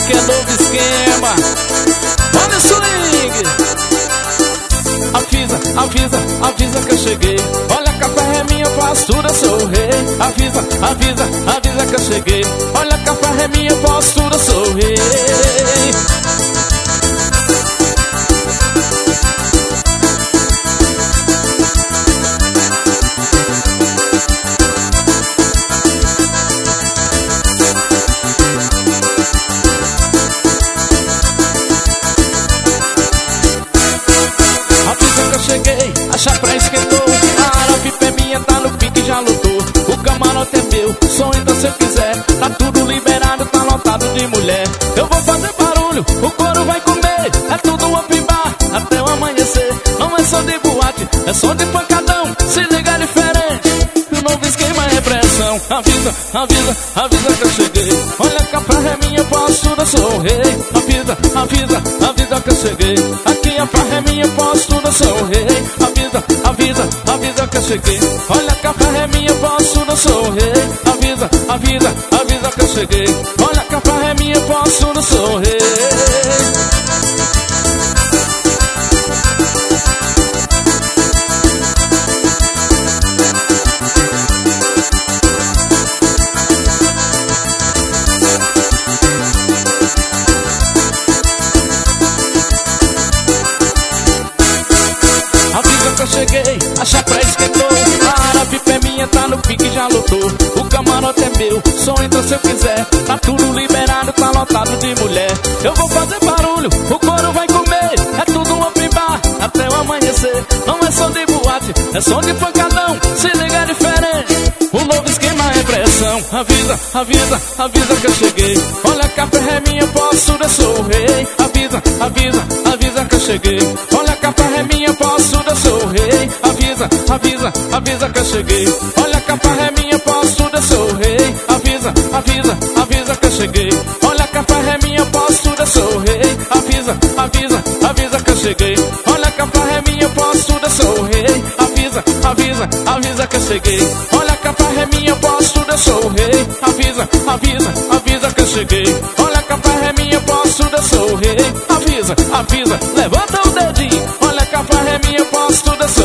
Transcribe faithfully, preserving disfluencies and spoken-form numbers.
que é novo esquema. Olha o swing. Avisa, avisa, avisa que eu cheguei. Olha que a fé é minha, postura, sou o rei. Avisa, avisa, avisa que eu cheguei. Olha que a fé é minha, postura, sou o rei. Cheguei, a chapra esquentou, a Arapipe é minha, tá no pique, já lutou. O camarote é meu, só entra se eu quiser. Tá tudo liberado, tá lotado de mulher. Eu vou fazer barulho, o couro vai comer. É tudo open bar, até o amanhecer. Não é só de boate, é só de pancadão. Se liga diferente, o novo esquema é pressão. Avisa, avisa, avisa que eu cheguei. Olha que a farra é minha, postura, sou o rei. Avisa, avisa, avisa que eu cheguei. Aqui a farra é minha, postura, sou o rei. Avisa, avisa, avisa que eu cheguei. Olha que a farra é minha, postura, sou o rei. Avisa, avisa, avisa que eu cheguei. Olha que a farra é minha, postura, sou o rei. Cheguei, a chapra esquentou, a Arapipe é minha, tá no pique, já lotou. O camarote é meu, só entra se eu quiser. Tá tudo liberado, tá lotado de mulher. Eu vou fazer barulho, o couro vai comer. É tudo um open bar, até o amanhecer. Não é só de boate, é só de pancadão. Se liga diferente, o novo esquema é pressão. Avisa, avisa, avisa que eu cheguei. Olha que a ferra é minha, postura, sou o rei. Avisa, avisa, avisa que eu cheguei. Olha que a ferra é minha, postura, sou o rei. Avisa, avisa, avisa que eu cheguei. Olha que a farra é minha, postura, sou o rei. Avisa, avisa, avisa que eu cheguei. Olha que a farra é minha, postura, sou o rei. Avisa, avisa, avisa que eu cheguei. Olha que a farra é minha, postura, sou o rei. Avisa, avisa, avisa que eu cheguei. Olha que a farra é minha, postura, sou o rei. Avisa, avisa, avisa que eu cheguei. Olha que a farra é minha, postura, sou o rei. Avisa, avisa, levanta o dedinho. Olha que a farra é minha, postura, sou o rei.